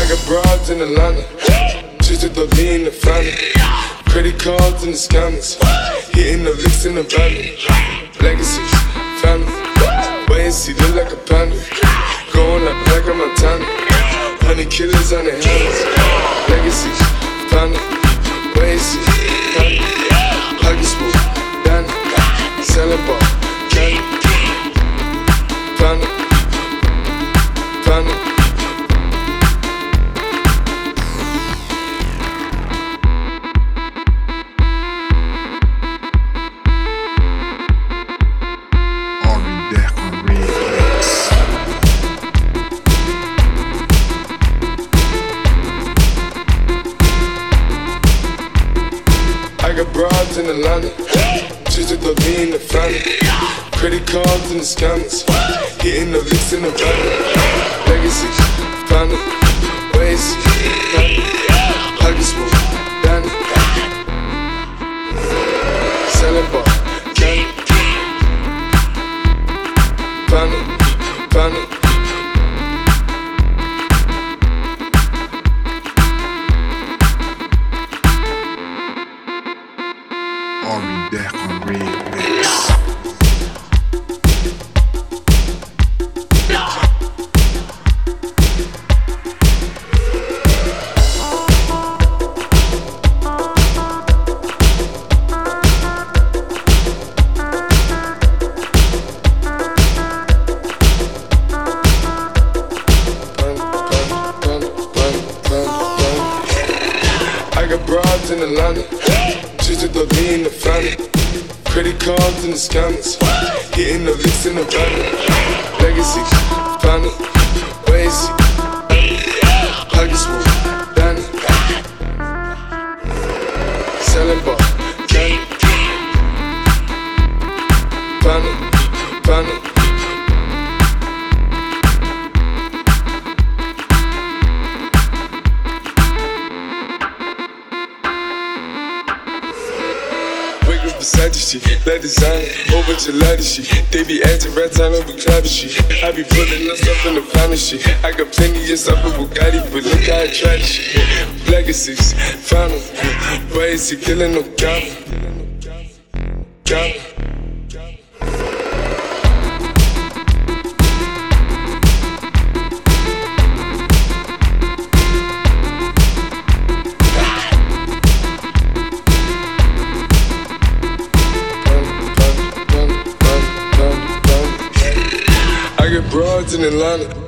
got broads in Atlanta, just to throw me in the family. Credit cards in the scammers, hitting the licks in the van. Legacies, family, wait and see, look like a panda. Going like Black and Montana, 100 killers on their hands. Legacies, family, wait and see, family. Huggy smooth, Danny, selling ball, candy. Family, family. I got broads in Atlanta, just to throw me in the family. Credit cards in the scammers, hitting the licks in the van. Legacy, family, ways, family. Huggy smooth, Danny, selling ball, candy. Family, family. Henri Deck on remix. I got broads in Atlanta, just to throw me in the family. Credit cards in the scammers, hitting the licks in the van. Legacy, family, ways, huggy smooth, Danny, selling ball, candy. Family, family. Beside the shit, let design, whole bunch of lady shit. They be acting right time and we clapping shit. I be pulling us up in the family shit. I got plenty of stuff with Bugatti, but look how I try this shit. Legacies, family, why is he killing no cop? I got broads in Atlanta,